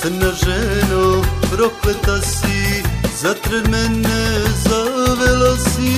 Crna ženo, prokleta si, za tren mene zavela si.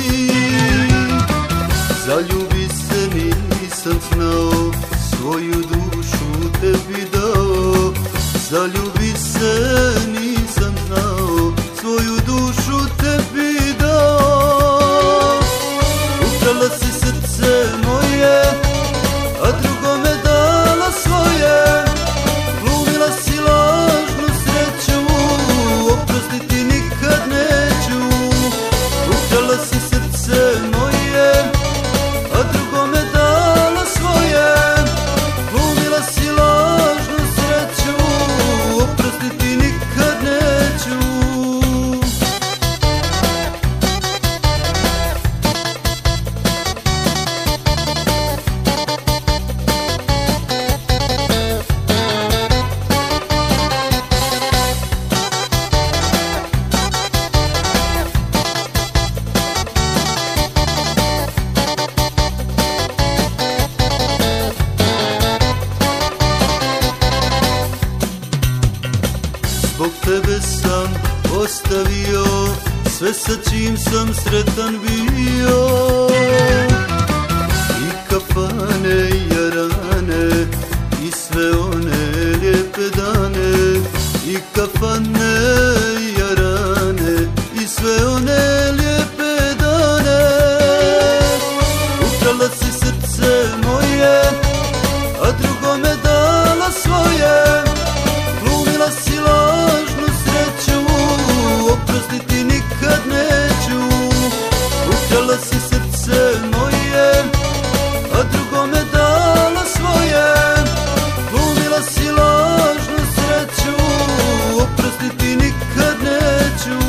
Zaljubi se nisam znao, svoju dušu tebi dao. Zaljubi se nisam znao, svoju dušu tebi dao. Ukrala si srce moje, a drugome dala svoje. Glumila si lažnu sreću, oprostiti nikad neću. Ukrala si srce moje, a drugome dala svoje. Glumila si lažnu sreću, oprostiti nikad neću. Zbog tebe sam ostavio sve sa čim sam sretan bio. I kafane i jarane i sve one lijepe dane. I kafane i jarane i sve one lijepe dane. Ukrala si srce moje, a drugome dala svoje. Glumila si lažnu sreću, oprostiti nikad neću. Ukrala si srce moje, a drugome dala svoje. Glumila si lažnu sreću, oprostiti nikad neću.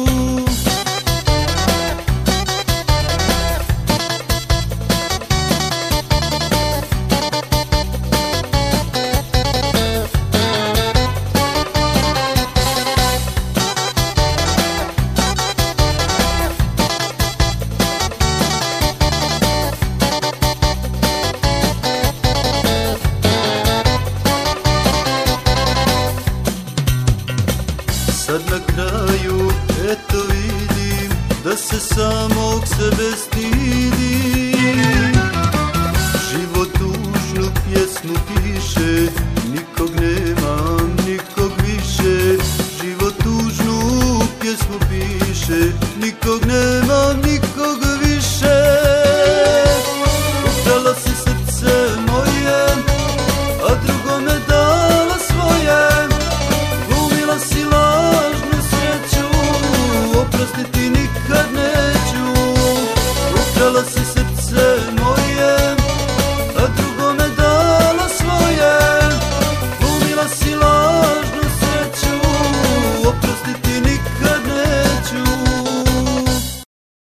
Sad na kraju, eto vidim, da se samog sebe stidim. Život tužnu pjesmu piše, nikog nemam, nikog više. Život tužnu pjesmu piše, nikog nemam, nikog više. Ukrala si srce moje, a drugome dala svoje. Glumila si lažnu sreću, oprostiti nikad neću. Ukrala si